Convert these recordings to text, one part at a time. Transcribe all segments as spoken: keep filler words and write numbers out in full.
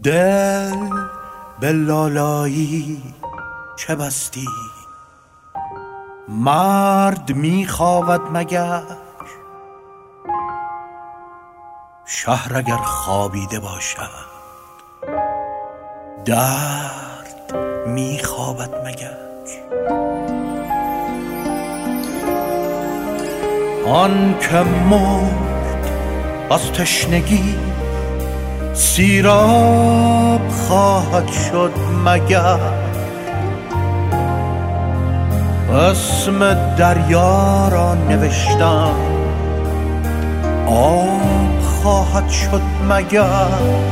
دل به لالایی چه بستی؟ مرد میخواهد مگر؟ شهر اگر خوابیده باشد درد میخواهد مگر؟ آن که مرد از تشنگی سیراب خواهد شد مگر؟ اسم دریا را نوشتم آب خواهد شد مگر؟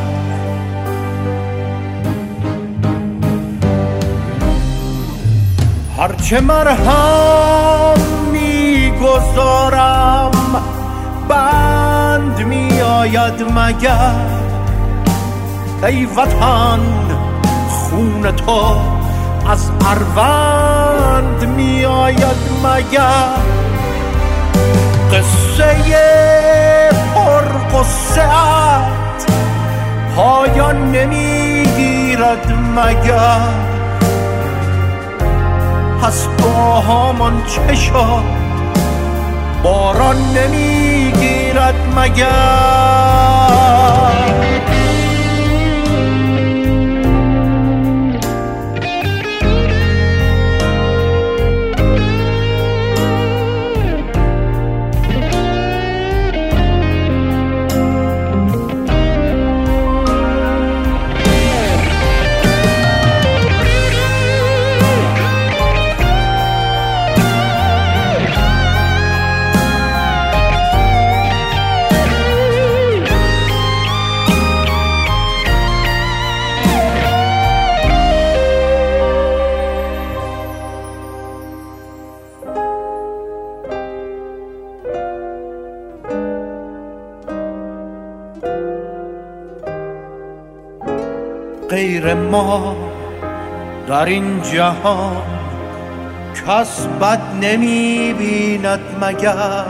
هرچه مرهم میگذارم بند میآید مگر؟ ای وطن خون تو از اروند می آید مگر؟ قصه پر قصه‌ات پایان نمی گیرد مگر؟ پس با همان چه شد باران نمی گیرد مگر؟ غیر ما در این جهان کس بد نمی بیند مگر؟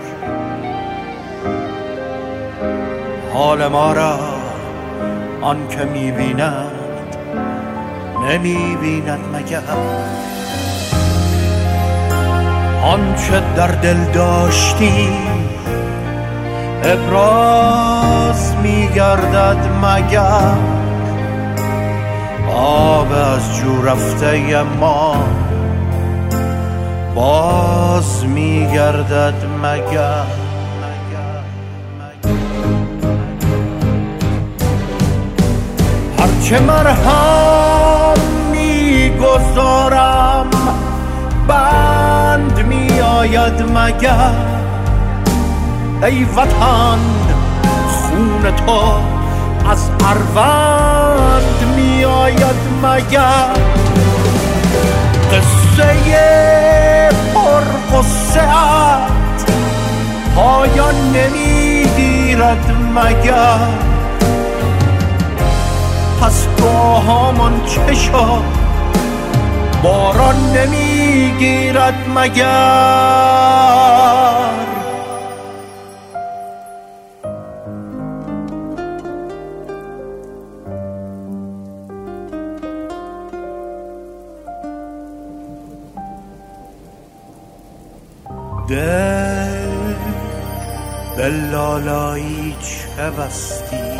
حال ما را آن که می بیند نمی بیند مگر؟ آنچه در دل داشتیم ابراز می گردد مگر؟ آب از جو رفته ما باز میگردد مگر؟ هرچه مرهم میگذارم بند میآید مگر؟ ای وطن خون تو از اروند می آید مگر؟ قصه پر قصه‌ات پایان نمی گیرد مگر؟ پس با همان چه شد باران نمی گیرد مگر؟ دل به لالایی چه بستی؟